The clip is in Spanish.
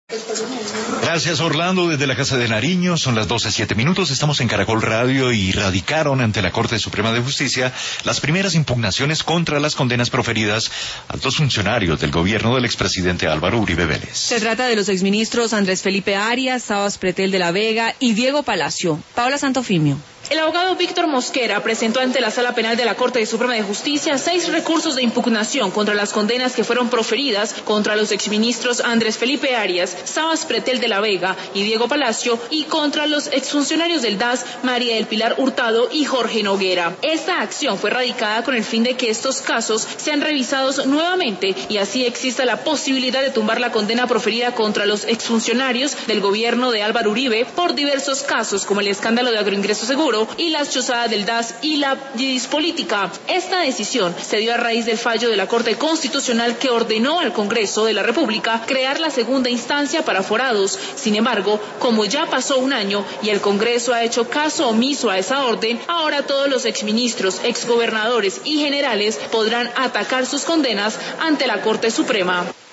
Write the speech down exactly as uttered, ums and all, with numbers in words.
Gracias, Orlando, desde la Casa de Nariño. Son las doce siete minutos, estamos en Caracol Radio y radicaron ante la Corte Suprema de Justicia las primeras impugnaciones contra las condenas proferidas a dos funcionarios del gobierno del expresidente Álvaro Uribe Vélez. Se trata de los exministros Andrés Felipe Arias, Sabas Pretel de la Vega y Diego Palacio. Paola Santofimio. El abogado Víctor Mosquera presentó ante la Sala Penal de la Corte Suprema de Justicia seis recursos de impugnación contra las condenas que fueron proferidas contra los exministros Andrés Felipe Arias, Sabas Pretel de la Vega y Diego Palacio y contra los exfuncionarios del D A S María del Pilar Hurtado y Jorge Noguera. Esta acción fue radicada con el fin de que estos casos sean revisados nuevamente y así exista la posibilidad de tumbar la condena proferida contra los exfuncionarios del gobierno de Álvaro Uribe por diversos casos como el escándalo de agroingreso seguro y las chozadas del D A S y la dispolítica. Esta decisión se dio a raíz del fallo de la Corte Constitucional que ordenó al Congreso de la República crear la segunda instancia para forados. Sin embargo, como ya pasó un año y el Congreso ha hecho caso omiso a esa orden, ahora todos los exministros, exgobernadores y generales podrán atacar sus condenas ante la Corte Suprema.